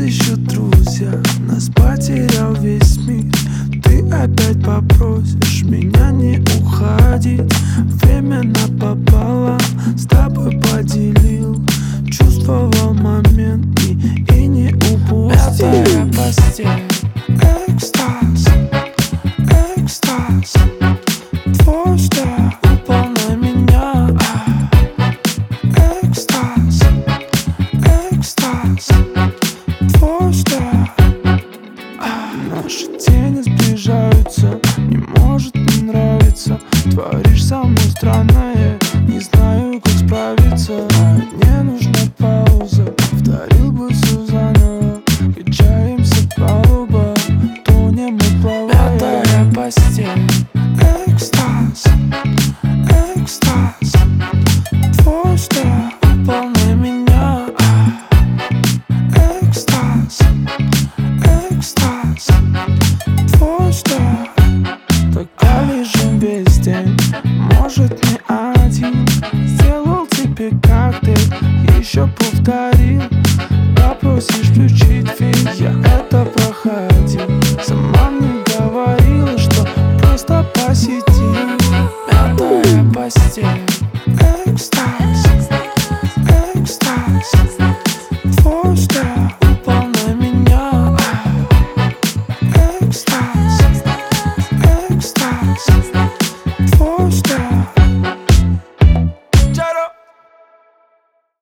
ищут друзья, нас потерял весь мир. Ты опять попросишь меня не уходить. Время напополам с тобой поделил. Чувствовал момент и не упустил. Пятая постель. Экстаз, экстаз. Твой взгляд упал на меня. Экстаз, экстаз. Твой взгляд. Наши тени сближаются, не может не нравиться. Творишь со мной странное, не знаю, как справиться. Мне нужна пауза, повторил бы все заново. Качаемся палуба, тонем мы плавая. Пятая постель. Экстаз, экстаз. Твой взгляд упал на меня. Экстаз, экстаз. Твой взгляд. Тогда лежим весь день, может не один. Сделал тебе коктейль, еще повторил. Попросишь включить фильм, я